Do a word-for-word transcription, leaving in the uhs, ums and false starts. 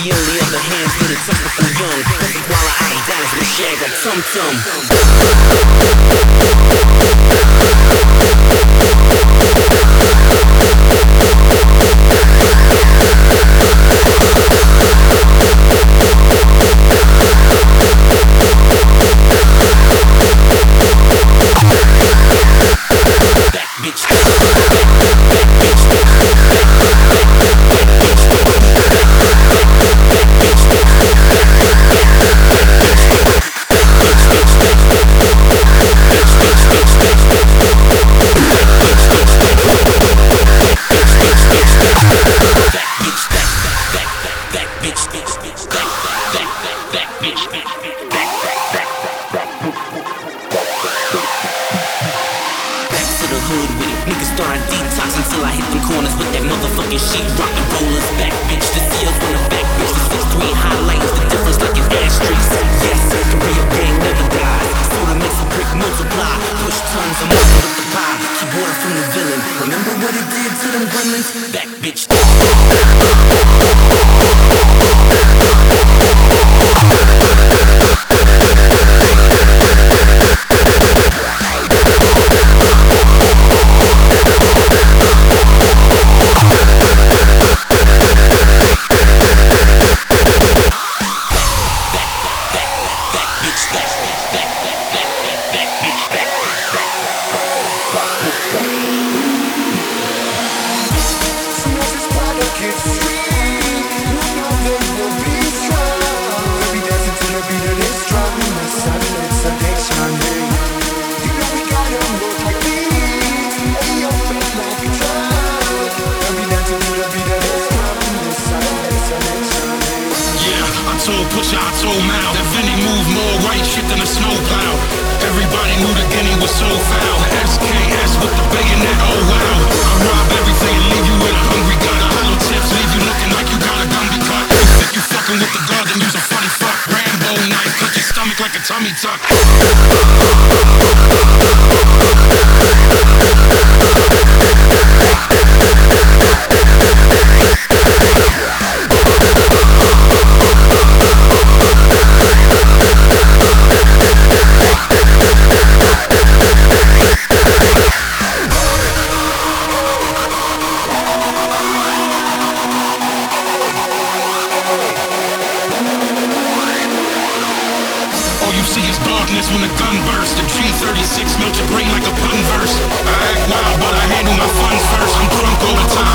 on the other hand, for the typical young. While I out Dallas with shag like Tum Tum. Niggas thought I'd detox until I hit them corners with that motherfucking shit. Rockin' rollers, back bitch, the seals on the back bitch. The six three highlights the difference like an asterisk. Yes, the real gang never dies. Soda makes a brick multiply. Push tons of muscle with the pie. Keep water from the villain. Remember what it did to them gremlins? Back bitch. Pusha, I told Mal that Vinny moved more right shit than a snowplow. Everybody knew the Guinea was so foul. S K S with the bayonet, oh wow. I rob everything and leave you with a hungry gut. Hollow tips leave you looking like you got a gun be cut. If you fucking with the guard, then you's a funny fuck. Rambo knife, cut your stomach like a tummy tuck. When the gun bursts, the G thirty-six melt your brain like a pun verse. I act wild, but I handle my funds first. I'm drunk all the time.